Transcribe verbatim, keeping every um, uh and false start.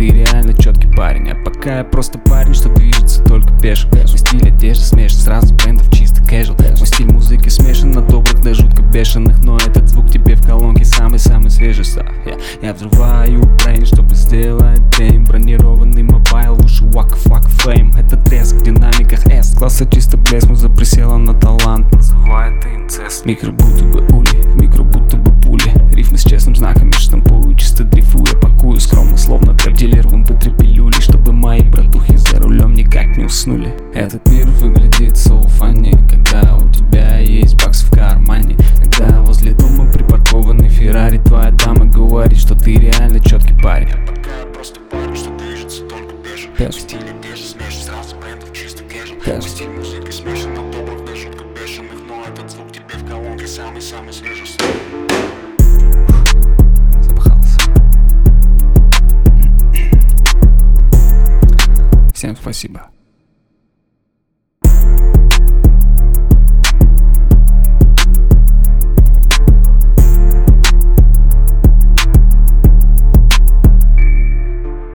ты реально четкий парень. А пока я просто парень, что движется только пешим. Мой стиль одежды смешан с разных брендов, чисто casual. Мой стиль музыки смешан на добрых до жутко бешеных, но этот звук тебе в колонке самый-самый свежий став. Я, я взрываю брейн, чтобы сделать дейм. Бронированный мобайл, лучше waka fuck fame. Это треск в динамиках S класса, чисто блеск. Муза присела на талант, называет инцест. Микро будто бы ули, в микро будто бы пули. Рифмы с честным знаком, я штампую, чисто дрейфую. Я пакую скромно, словно трэп-дилер в эм пэ три пилюли, чтобы мои братухи за рулем никак не уснули. Этот мир выглядит so funny, когда у тебя есть бакс в кармане. Когда возле дома припаркованный Феррари, твоя дама говорит, что ты реально четкий парень. А пока я просто парень, что движется только пешим. Мой стиль одежды смешан с разных брендов, чисто casual. Мой стиль музыки смешан на добрых до жутко бешеных, но этот звук тебе в колонке самый-самый свежий. Запахался. Всем спасибо.